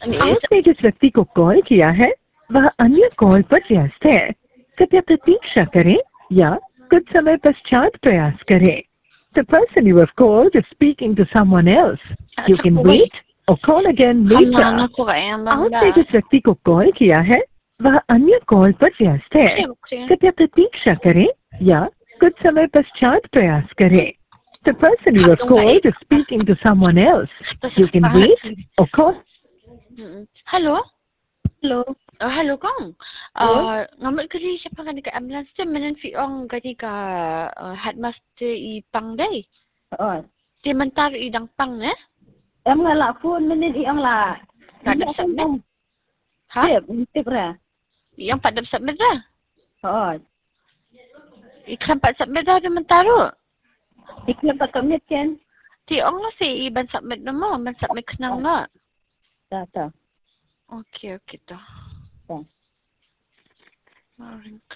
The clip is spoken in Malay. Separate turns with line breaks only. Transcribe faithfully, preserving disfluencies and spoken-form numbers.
आपने जिस व्यक्ति को कॉल किया है वह अन्य कॉल पर व्यस्त है। कृपया प्रतीक्षा करें या कुछ समय पश्चात प्रयास करें। The person you have called is speaking to someone else. You can wait or call again later. आपने जिस व्यक्ति को कॉल किया है वह अन्य कॉल पर व्यस्त है। कृपया प्रतीक्षा करें या कुछ समय पश्चात प्रयास करें। The person you have called is speaking to someone else. You can wait or call.
Hello?
Hello.
Uh, hello, Kong. Uh, ngambil kali siapa kan dekat ambulans tu menen fi ong kali ka uh, headmaster i pang day.
Oh.
Di mentar i dang pang eh?
Em nga la phone menen i ang la.
Tak ada submit. Ha?
Tip, tip ra.
Yang pak dah submit dah.
Oh.
Iklan pak submit dah di mentar tu.
Iklan pak submit kan?
Di ong lah si i ban submit nama, ban submit kenang lah.
Ta ta.
Okey, okey dah.
Ta.
Maring